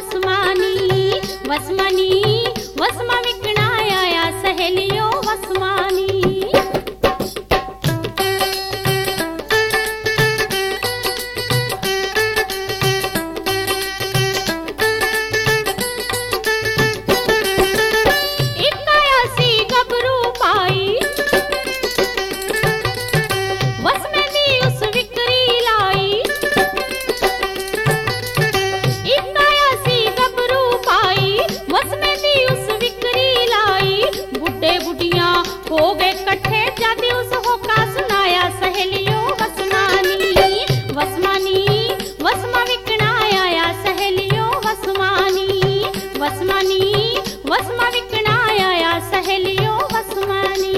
वसमानी, वसमानी वसमा विकणा आया सहेलियों वसमानी। हो गए कट्ठे जाती उस होका सुनाया सहेलियों वसमानी, वसमानी वसमा विकणा आया सहेलियों वसमानी, वसमानी वसमा विकणा आया सहेलियों वसमानी।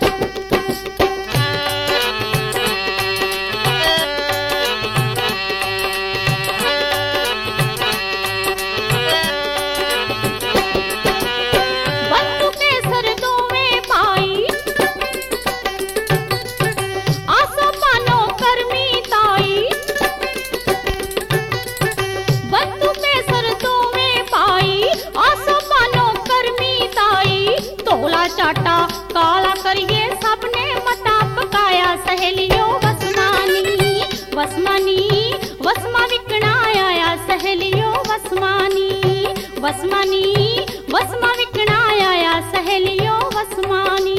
चाटा काला करिए सबने मता पकाया सहेलियों वसमानी, वसमानी वसमा विकणा आया सहेलियों वसमानी, वसमानी वसमा विकणा आया सहेलियों वसमानी।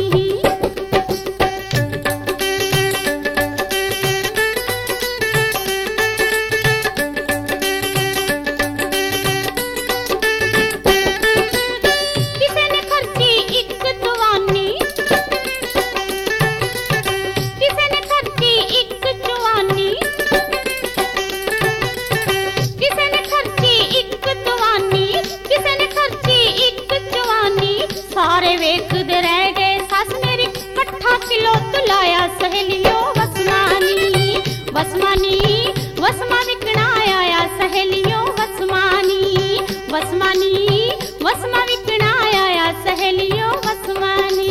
सारे वेखदे रह गए सस मेरी कट्ठा किलो तुलाया सहेलियों वसमानी, वसमानी वसमा विकणा आया सहेलियों वसमानी, वसमानी वसमा विकणा आया सहेलियों वसमानी।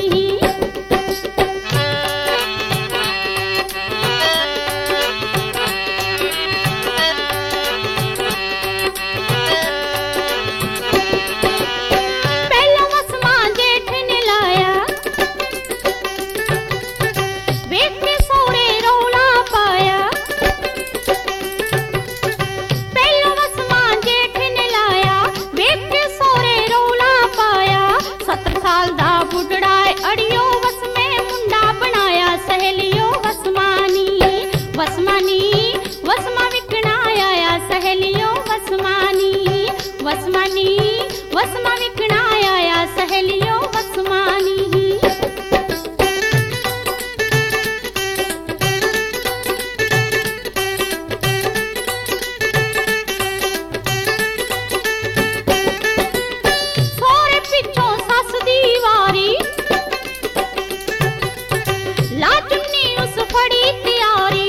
वसमानी वसमा विकणा आया सहेलियों वसमानी, वसमानी वसमा विकणा आया सहेलियों वसमानी। सोरे पिछों सस दी वारी लाजुनी उस फड़ी तैयारी,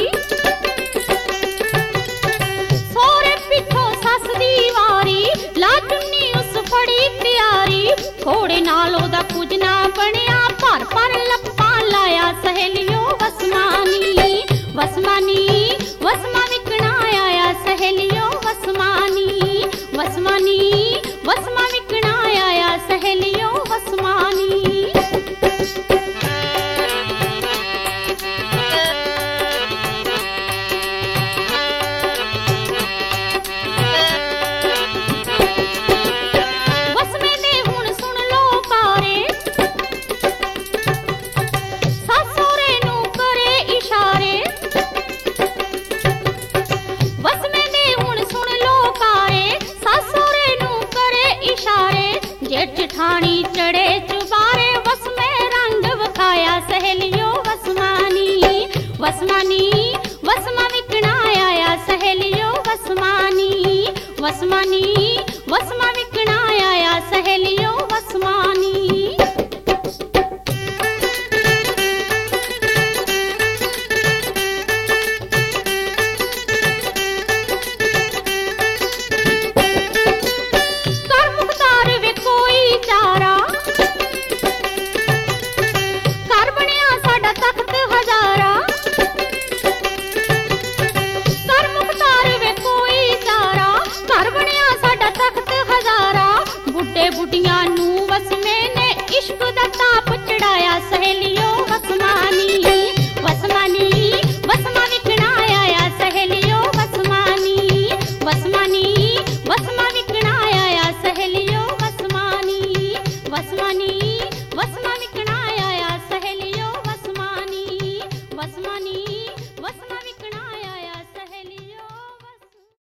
थोड़े नालों दा कुछ ना बनिया पर पर लप्पा लाया सहेलियों वसमानी, वसमानी वसमा विकणा आया सहेलियों वसमानी, वसमानी वसमा विकणा आया सहेलियों वसमानी। जेठानी चढ़े चुबारे वस में रंग बखाया सहेलियों वसमानी, वसमानी वसमा विकणा आया सहेलियों वसमानी, वसमानी